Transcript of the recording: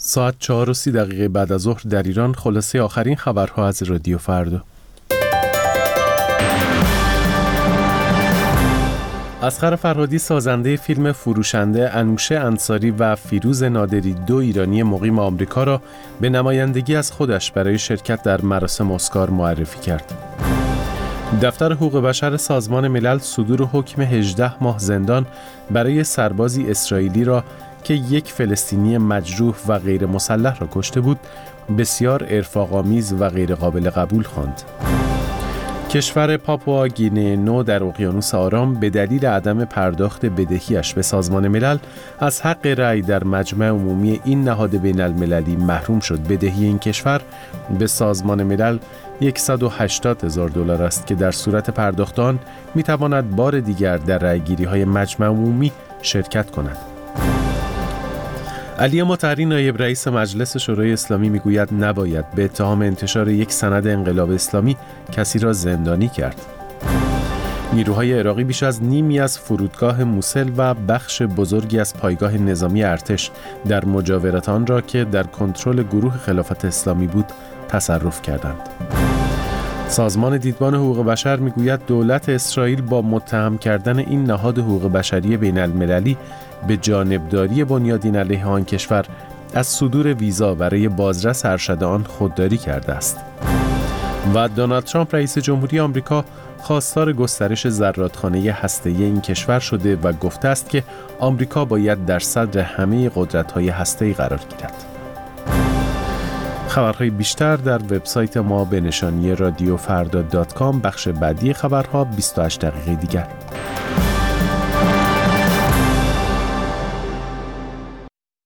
ساعت 4:30 بعد از ظهر در ایران. خلاصه آخرین خبرها از رادیو فردا. اصغر فرهادی سازنده فیلم فروشنده، انوشه انصاری و فیروز نادری، 2 ایرانی مقیم آمریکا را به نمایندگی از خودش برای شرکت در مراسم اسکار معرفی کرد. دفتر حقوق بشر سازمان ملل صدور حکم 18 ماه زندان برای سربازی اسرائیلی را که یک فلسطینی مجروح و غیر مسلح را کشته بود بسیار ارفاق‌آمیز و غیر قابل قبول خواند. کشور پاپوا گینه نو در اقیانوس آرام به دلیل عدم پرداخت بدهیش به سازمان ملل از حق رأی در مجمع عمومی این نهاد بین المللی محروم شد. بدهی این کشور به سازمان ملل $180,000 است که در صورت پرداخت آن میتواند بار دیگر در رأیگیری‌های مجمع عمومی شرکت کند. علی مطهری نایب رئیس مجلس شورای اسلامی میگوید نباید به اتهام انتشار یک سند انقلاب اسلامی کسی را زندانی کرد. نیروهای عراقی بیش از نیمی از فرودگاه موسل و بخش بزرگی از پایگاه نظامی ارتش در مجاورت آن را که در کنترل گروه خلافت اسلامی بود تصرف کردند. سازمان دیدبان حقوق بشر میگوید دولت اسرائیل با متهم کردن این نهاد حقوق بشری بین المللی به جانبداری بنیادین علیه آن کشور از صدور ویزا برای بازرس ارشد آن خودداری کرده است. و دونالد ترامپ رئیس جمهوری آمریکا خواستار گسترش زرادخانه هسته‌ای این کشور شده و گفته است که آمریکا باید در صدر همه قدرت‌های هسته‌ای قرار گیرد. خبرهای بیشتر در وبسایت ما به نشانی رادیوفردا.com. بخش بعدی خبرها 28 دقیقه دیگر.